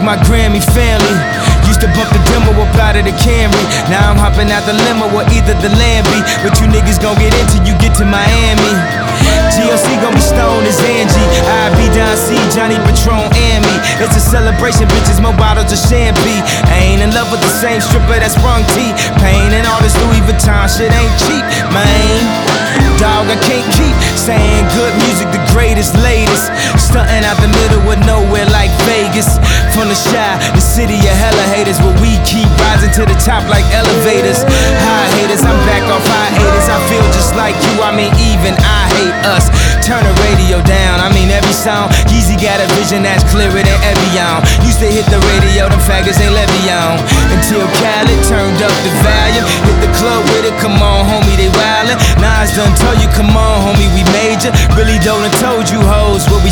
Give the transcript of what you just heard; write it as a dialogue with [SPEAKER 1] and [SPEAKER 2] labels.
[SPEAKER 1] my Grammy family. Used to bump the demo up out of the Camry. Now I'm hopping out the limo or either the Lambo. What you niggas gon' get into, you get to Miami. GLC gon' be stoned as Angie. I be Don C, Johnny Patron and me. It's a celebration, bitches, more bottles of champagne. I ain't in love with the same stripper that's sprung T. Pain and all this Louis Vuitton shit ain't cheap, man. Dog, I can't keep saying good music, the greatest, latest. Stunting out the middle of nowhere like Vegas. From the shy, the city of hella haters, where we keep rising to the top like elevators. High haters, I'm back off hiatus. I feel just like you, I mean even I hate us. Turn the radio down, I mean every song. Yeezy got a vision that's clearer than Evian. Used to hit the radio, them faggots ain't let me on. Until Khaled turned up the volume. Hit the club with it, come on homie, they wildin'. Nas done told you, come on homie, we major. Really done told you hoes what we